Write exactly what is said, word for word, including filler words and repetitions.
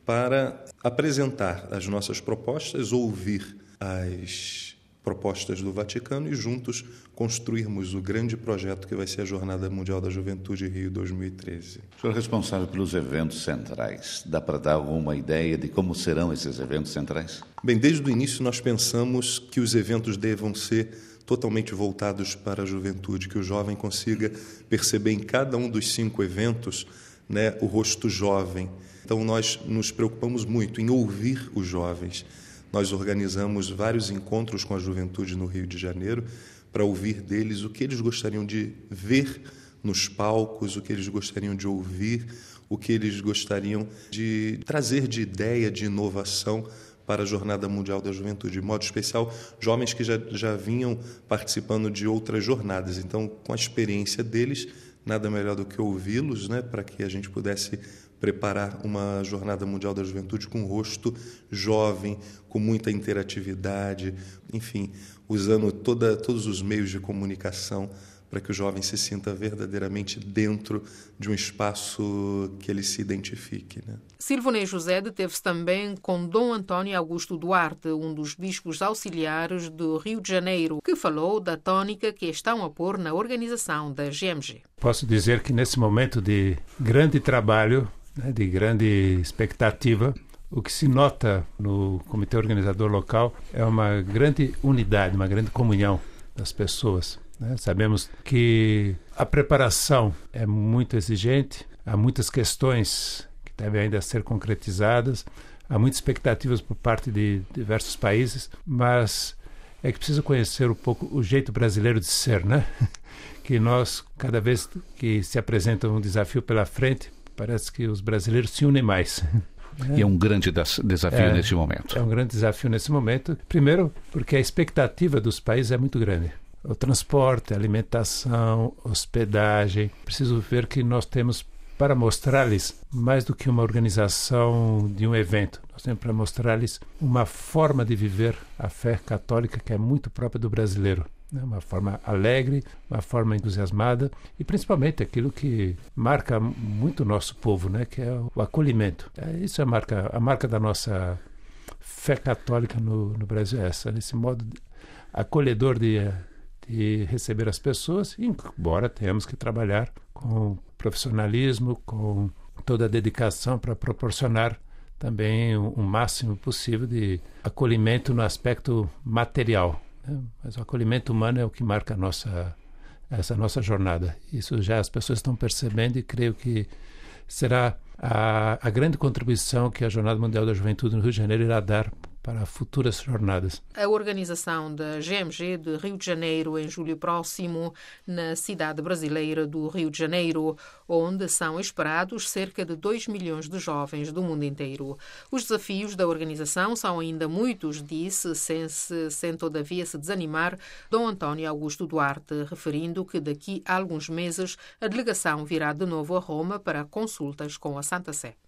para apresentar as nossas propostas, ouvir as propostas do Vaticano e juntos construirmos o grande projeto que vai ser a Jornada Mundial da Juventude Rio dois mil e treze. O senhor é responsável pelos eventos centrais. Dá para dar alguma ideia de como serão esses eventos centrais? Bem, desde o início nós pensamos que os eventos devam ser totalmente voltados para a juventude, que o jovem consiga perceber em cada um dos cinco eventos, né, o rosto jovem. Então nós nos preocupamos muito em ouvir os jovens. Nós organizamos vários encontros com a juventude no Rio de Janeiro para ouvir deles o que eles gostariam de ver nos palcos, o que eles gostariam de ouvir, o que eles gostariam de trazer de ideia, de inovação para a Jornada Mundial da Juventude. De modo especial, jovens que já, já vinham participando de outras jornadas. Então, com a experiência deles, nada melhor do que ouvi-los, né, para que a gente pudesse preparar uma Jornada Mundial da Juventude com um rosto jovem, com muita interatividade, enfim, usando toda, todos os meios de comunicação para que o jovem se sinta verdadeiramente dentro de um espaço que ele se identifique, né? Silvonei José deteve-se também com Dom António Augusto Duarte, um dos bispos auxiliares do Rio de Janeiro, que falou da tónica que estão a pôr na organização da G M G. Posso dizer que nesse momento de grande trabalho, né, de grande expectativa, o que se nota no comitê organizador local é uma grande unidade, uma grande comunhão das pessoas. Né? Sabemos que a preparação é muito exigente, há muitas questões que devem ainda ser concretizadas, há muitas expectativas por parte de diversos países, mas é que precisa conhecer um pouco o jeito brasileiro de ser, né? Que nós, cada vez que se apresenta um desafio pela frente, parece que os brasileiros se unem mais. E é um grande desafio é, nesse momento. É um grande desafio nesse momento. Primeiro, porque a expectativa dos países é muito grande. O transporte, a alimentação, hospedagem. Preciso ver que nós temos para mostrar-lhes mais do que uma organização de um evento. Nós temos para mostrar-lhes uma forma de viver a fé católica que é muito própria do brasileiro. Uma forma alegre, uma forma entusiasmada e principalmente aquilo que marca muito o nosso povo, né? Que é o acolhimento. Isso é a marca, a marca da nossa fé católica no, no Brasil, é essa, esse modo acolhedor de, de receber as pessoas, embora tenhamos que trabalhar com profissionalismo, com toda a dedicação para proporcionar também o, o máximo possível de acolhimento no aspecto material. Mas o acolhimento humano é o que marca a nossa, essa nossa jornada. Isso já as pessoas estão percebendo e creio que será a, a grande contribuição que a Jornada Mundial da Juventude no Rio de Janeiro irá dar para futuras jornadas. A organização da G M G de Rio de Janeiro em julho próximo, na cidade brasileira do Rio de Janeiro, onde são esperados cerca de dois milhões de jovens do mundo inteiro. Os desafios da organização são ainda muitos, disse, sem, se, sem todavia se desanimar, Dom António Augusto Duarte, referindo que daqui a alguns meses a delegação virá de novo a Roma para consultas com a Santa Sé.